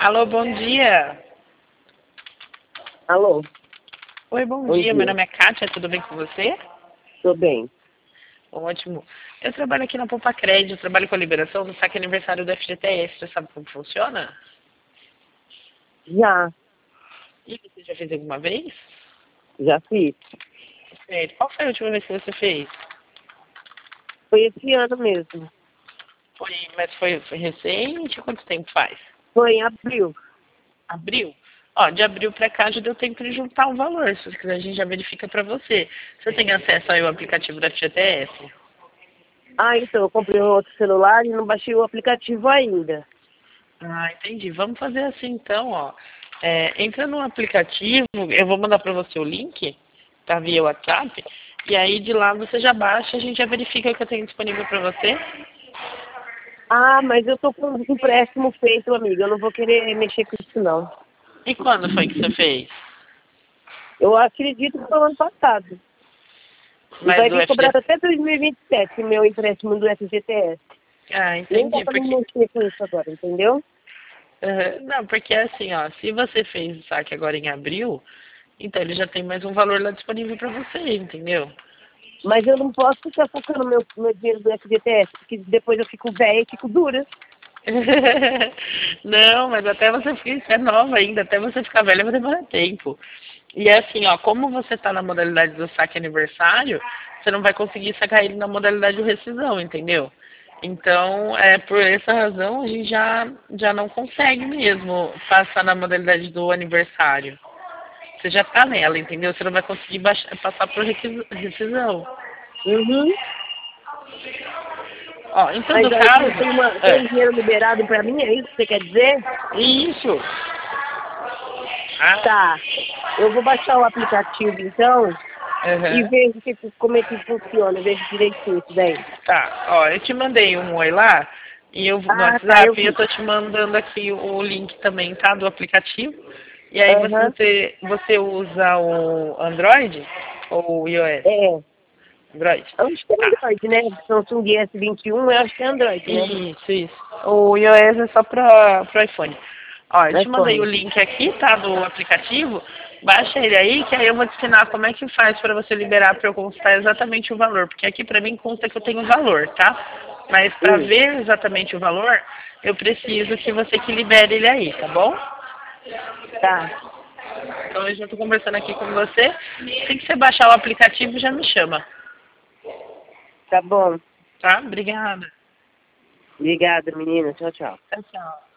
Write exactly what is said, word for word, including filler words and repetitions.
Alô, bom dia. Alô? Oi, bom, Bom dia. dia. Meu nome é Kátia, tudo bem com você? Tô bem. Ótimo. Eu trabalho aqui na Poupa Crédito, trabalho com a liberação do saque aniversário do F G T S. Você sabe como funciona? Já, E você já fez alguma vez? já fiz. Certo. Qual foi a última vez que você fez? Foi esse ano mesmo. Foi, mas foi, foi recente? Quanto tempo faz? Foi em abril. Abril? Ó, de abril para cá já deu tempo de juntar o valor. Se você quiser, a gente já verifica para você. Você tem acesso aí ao aplicativo do F G T S? Ah, então, eu comprei um outro celular e não baixei o aplicativo ainda. Ah, entendi. Vamos fazer assim então, ó. É, entra no aplicativo, eu vou mandar para você o link, tá via WhatsApp, e aí de lá você já baixa, a gente já verifica o que eu tenho disponível para você. Ah, mas eu tô com um empréstimo feito, amiga. Eu não vou querer mexer com isso, não. E quando foi que você fez? Eu acredito que foi o ano passado. E Mas vai do vir cobrado F G T... até dois mil e vinte e sete o meu empréstimo do F G T S. Ah, Nem dá entendi. pra me Porque... mexer com isso agora, entendeu? Uhum. Não, porque assim, ó, se você fez o saque agora em abril, então ele já tem mais um valor lá disponível para você, entendeu? Mas eu não posso ficar focando meu, meu dinheiro do F G T S, porque depois eu fico velha e fico dura. Não, mas até você ficar, você é nova ainda, até você ficar velha vai demorar tempo. E é assim, ó, como você está na modalidade do saque aniversário, você não vai conseguir sacar ele na modalidade de rescisão, entendeu? Então, é por essa razão a gente já, já não consegue mesmo passar na modalidade do aniversário. Você já está nela, entendeu? Você não vai conseguir baixar, passar por rescis- rescisão. Uhum. Ó, em todo Mas aí caso, tem, tem, uma, tem um é, dinheiro liberado pra mim, é isso que você quer dizer? isso. Ah, Tá. Eu vou baixar o aplicativo então e aham. vejo que, como é que funciona, vejo direitinho isso daí. Tá, ó, eu te mandei um oi lá e eu no Ah, tá, eu WhatsApp e eu vi. tô te mandando aqui o link também, tá? Do aplicativo. E aí você, Aham. você, você usa o Android ou o iOS? É. Android. Acho que é Tá. Android, né? Samsung S vinte e um, eu acho que é Android, né? Isso, isso. O iOS é só para o iPhone. Ó, eu te mandei o iPhone. link aqui, tá? Do aplicativo. Baixa ele aí, que aí eu vou te ensinar como é que faz para você liberar para eu constar exatamente o valor. Porque aqui para mim consta que eu tenho valor, tá? Mas para Hum, ver exatamente o valor, eu preciso que você que libere ele aí, tá bom? tá. Então eu já estou conversando aqui com você. Assim que você baixar o aplicativo, já me chama, Tá bom. tá? Obrigada. Obrigada, menina. Tchau, tchau. Tchau, tchau.